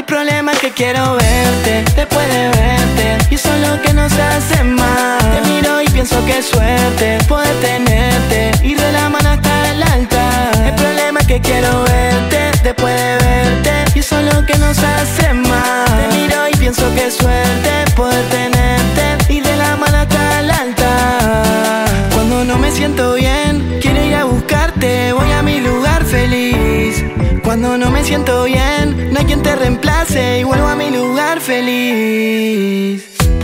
problema es que quiero verte, después de verte, y eso es lo que nos hace mal. Te miro y pienso que suerte poder tenerte, ir de la mano hasta el altar. El problema es que quiero verte, después de verte, y eso es lo que nos hace mal. Te miro y pienso que suerte poder tenerte, ir de la mano hasta el altar. Cuando no me siento bien, quiero ir a buscarte, voy a mi lugar feliz. Cuando no me siento bien, no hay quien te reemplace y vuelvo a mi lugar feliz.